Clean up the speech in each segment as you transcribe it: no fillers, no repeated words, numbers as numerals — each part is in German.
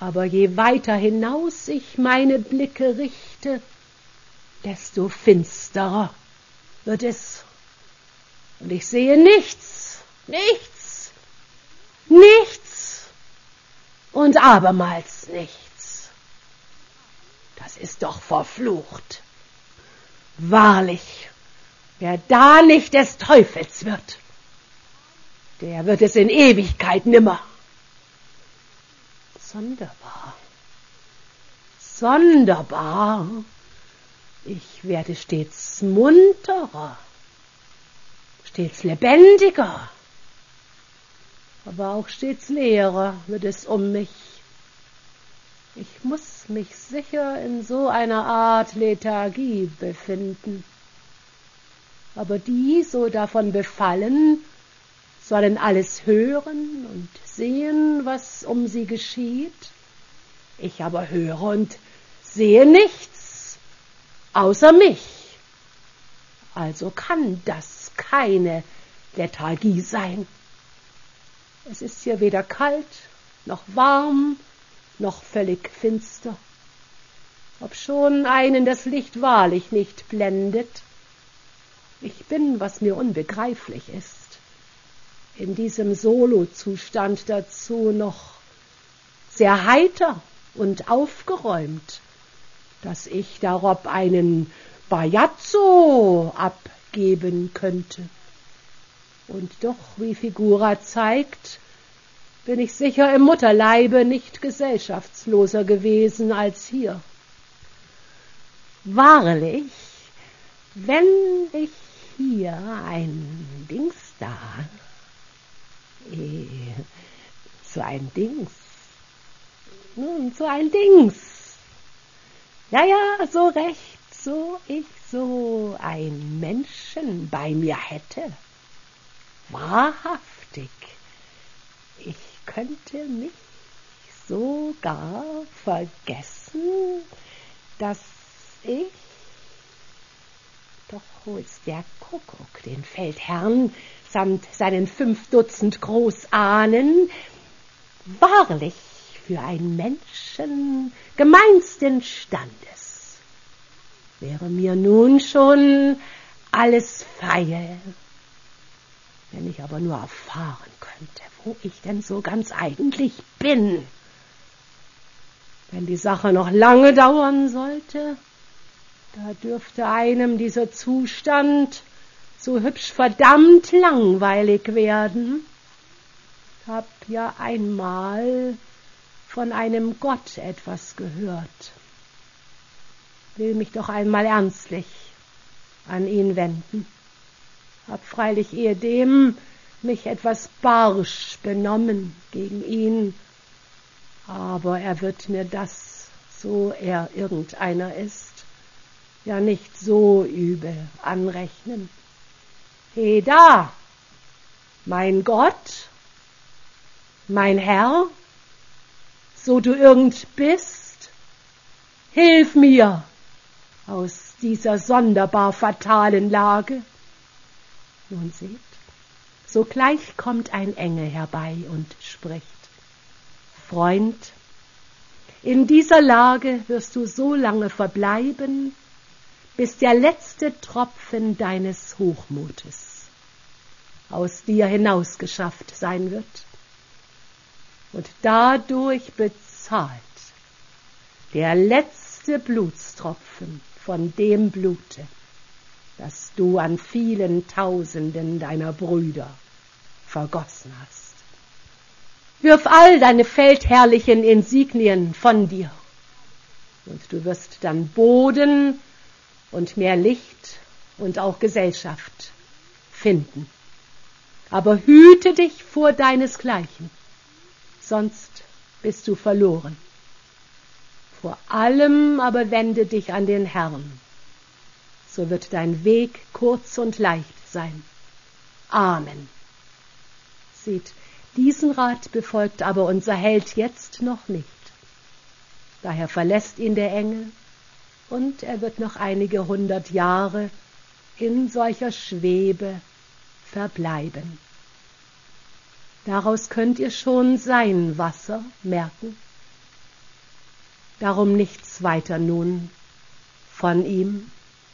Aber je weiter hinaus ich meine Blicke richte, desto finsterer wird es. Und ich sehe nichts und abermals nichts. Das ist doch verflucht. Wahrlich, wer da nicht des Teufels wird, der wird es in Ewigkeit nimmer. Sonderbar. Ich werde stets munterer, stets lebendiger, aber auch stets leerer wird es um mich. Ich muss mich sicher in so einer Art Lethargie befinden. Aber die, so davon befallen, sollen alles hören und sehen, was um sie geschieht. Ich aber höre und sehe nichts, außer mich. Also kann das keine Lethargie sein. Es ist hier weder kalt, noch warm, noch völlig finster. Obschon einen das Licht wahrlich nicht blendet. Ich bin, was mir unbegreiflich ist, in diesem Solo-Zustand dazu noch sehr heiter und aufgeräumt, dass ich darob einen Bajazzo abgeben könnte. Und doch, wie Figura zeigt, bin ich sicher im Mutterleibe nicht gesellschaftsloser gewesen als hier. Wahrlich, wenn ich hier ein Dings da, so ein Dings, ja, so recht, so ich so ein Menschen bei mir hätte, wahrhaftig, ich könnte mich sogar vergessen, dass ich, doch hol's der Kuckuck, den Feldherrn samt seinen 5 Dutzend Großahnen, wahrlich für einen Menschen gemeinsten Standes wäre mir nun schon alles freie, wenn ich aber nur erfahren könnte, wo ich denn so ganz eigentlich bin. Wenn die Sache noch lange dauern sollte, da dürfte einem dieser Zustand so hübsch verdammt langweilig werden. Ich hab ja einmal von einem Gott etwas gehört. Will mich doch einmal ernstlich an ihn wenden. Hab freilich ehedem mich etwas barsch benommen gegen ihn, aber er wird mir das, so er irgendeiner ist, ja nicht so übel anrechnen. He da, mein Gott, mein Herr, so du irgend bist, hilf mir aus dieser sonderbar fatalen Lage. Nun seht, sogleich kommt ein Engel herbei und spricht: Freund, in dieser Lage wirst du so lange verbleiben, bis der letzte Tropfen deines Hochmutes aus dir hinausgeschafft sein wird und dadurch bezahlt der letzte Blutstropfen von dem Blute, das du an vielen Tausenden deiner Brüder vergossen hast. Wirf all deine feldherrlichen Insignien von dir, und du wirst dann Boden und mehr Licht und auch Gesellschaft finden. Aber hüte dich vor deinesgleichen, sonst bist du verloren. Vor allem aber wende dich an den Herrn, so wird dein Weg kurz und leicht sein. Amen. Seht, diesen Rat befolgt aber unser Held jetzt noch nicht. Daher verlässt ihn der Engel, und er wird noch einige 100 Jahre in solcher Schwebe verbleiben. Daraus könnt ihr schon sein Wasser merken, darum nichts weiter nun von ihm.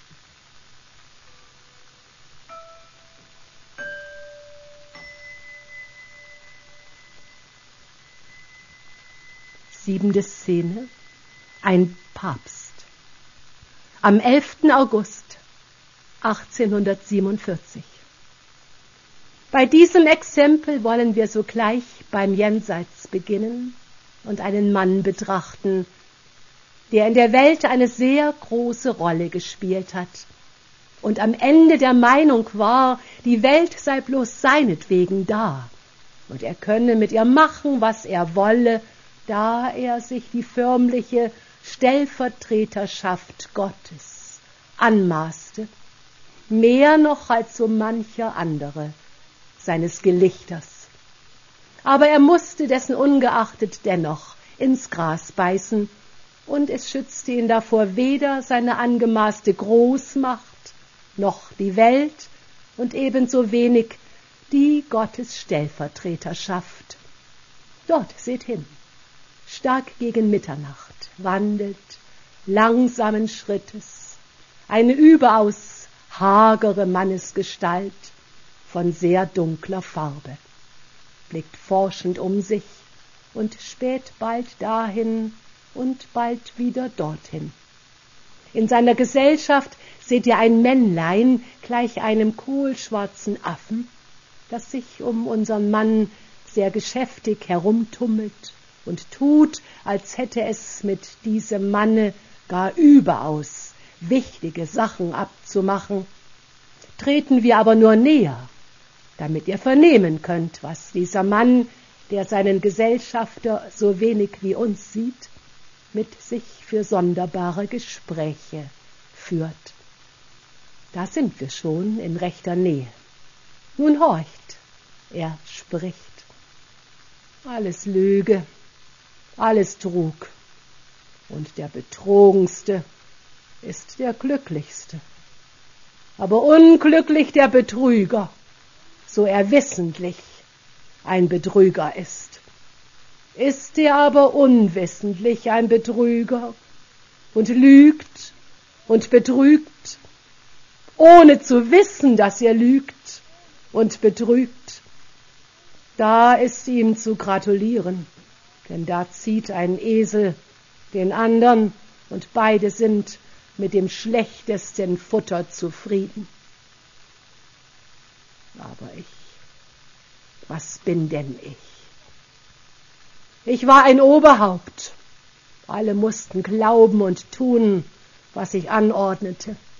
Siebente Szene. Ein Papst. Am 11. August 1847. Bei diesem Exempel wollen wir sogleich beim Jenseits beginnen und einen Mann betrachten, der in der Welt eine sehr große Rolle gespielt hat und am Ende der Meinung war, die Welt sei bloß seinetwegen da und er könne mit ihr machen, was er wolle, da er sich die förmliche Stellvertreterschaft Gottes anmaßte, mehr noch als so mancher andere seines Gelichters. Aber er musste dessen ungeachtet dennoch ins Gras beißen, und es schützte ihn davor weder seine angemaßte Großmacht noch die Welt und ebenso wenig die Gottes Stellvertreterschaft. Dort seht hin. Stark gegen Mitternacht wandelt, langsamen Schrittes, eine überaus hagere Mannesgestalt von sehr dunkler Farbe, blickt forschend um sich und späht bald dahin und bald wieder dorthin. In seiner Gesellschaft seht ihr ein Männlein gleich einem kohlschwarzen Affen, das sich um unseren Mann sehr geschäftig herumtummelt und tut, als hätte es mit diesem Manne gar überaus wichtige Sachen abzumachen. Treten wir aber nur näher, damit ihr vernehmen könnt, was dieser Mann, der seinen Gesellschafter so wenig wie uns sieht, mit sich für sonderbare Gespräche führt. Da sind wir schon in rechter Nähe. Nun horcht, er spricht. Alles Lüge, alles Trug, und der Betrogenste ist der Glücklichste. Aber unglücklich der Betrüger, so er wissentlich ein Betrüger ist. Ist er aber unwissentlich ein Betrüger und lügt und betrügt, ohne zu wissen, dass er lügt und betrügt, da ist ihm zu gratulieren, denn da zieht ein Esel den andern und beide sind mit dem schlechtesten Futter zufrieden. Aber ich, was bin denn ich? Ich war ein Oberhaupt. Alle mussten glauben und tun, was ich anordnete.